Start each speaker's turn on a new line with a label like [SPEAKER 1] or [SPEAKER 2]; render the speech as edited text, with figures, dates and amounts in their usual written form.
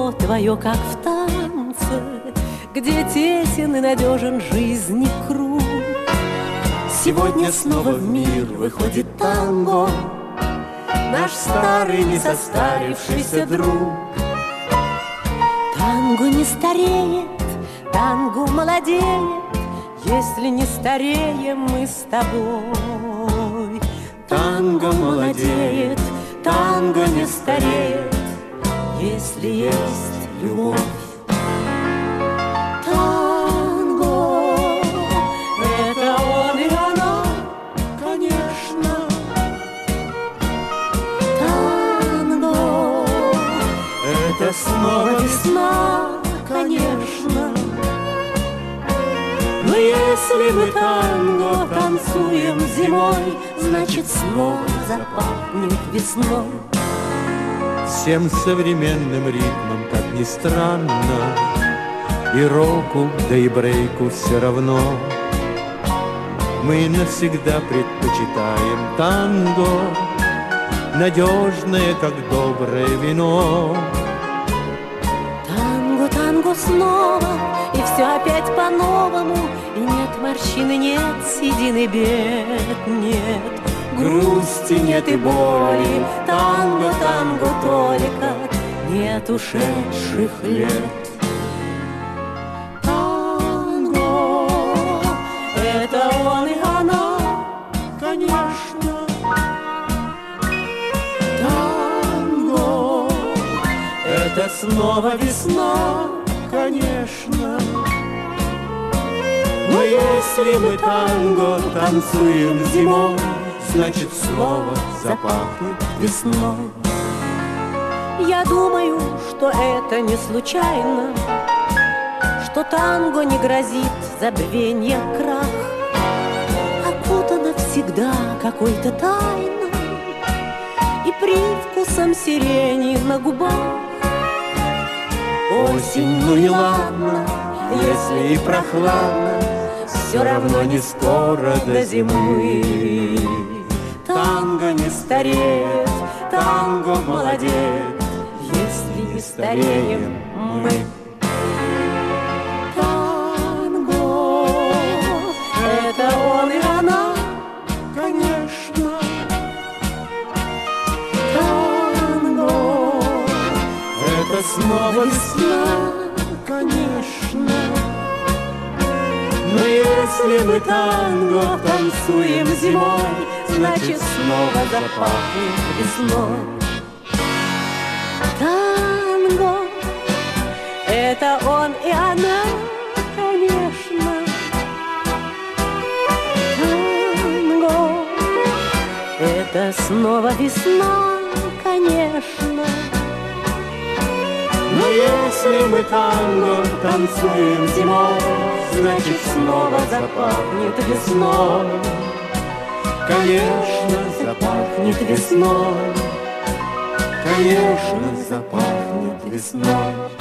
[SPEAKER 1] лицо твое, как в танце, где тесен и надежен жизни круг. Сегодня снова в мир выходит танго, наш старый не состарившийся друг. Танго не стареет, танго молодеет, если не стареем мы с тобой. Танго молодеет, танго не стареет, если есть любовь. Танго — это он и она, конечно. Танго — это снова весна, конечно. Но если мы танго танцуем зимой, значит снова запахнет весной.
[SPEAKER 2] Всем современным ритмом, как ни странно, и року, да и брейку все равно. Мы навсегда предпочитаем танго, надежное, как доброе вино.
[SPEAKER 1] Танго, танго снова, и все опять по-новому. И нет морщины, нет седины, бед, нет грусти, нет и боли. Танго, танго только, нет ушедших лет. Танго — это он и она, конечно. Танго — это снова весна, конечно. Но если мы танго танцуем зимой, значит снова запахнет весной. Я думаю, что это не случайно, что танго не грозит забвенье, крах, окутано всегда какой-то тайной и привкусом сирени на губах. Осень, ну и ладно, если и прохладно, все равно не скоро до зимы. Танго не стареет, танго молодеет, если не стареем мы. Танго — это он и она, конечно. Танго — это снова весна, конечно. Но если мы танго танцуем зимой, значит снова запахнет весной. Танго — это он и она, конечно. Танго — это снова весна, конечно. Но если мы танго танцуем зимой, значит снова запахнет весной. Конечно, запахнет весной. Конечно, запахнет весной.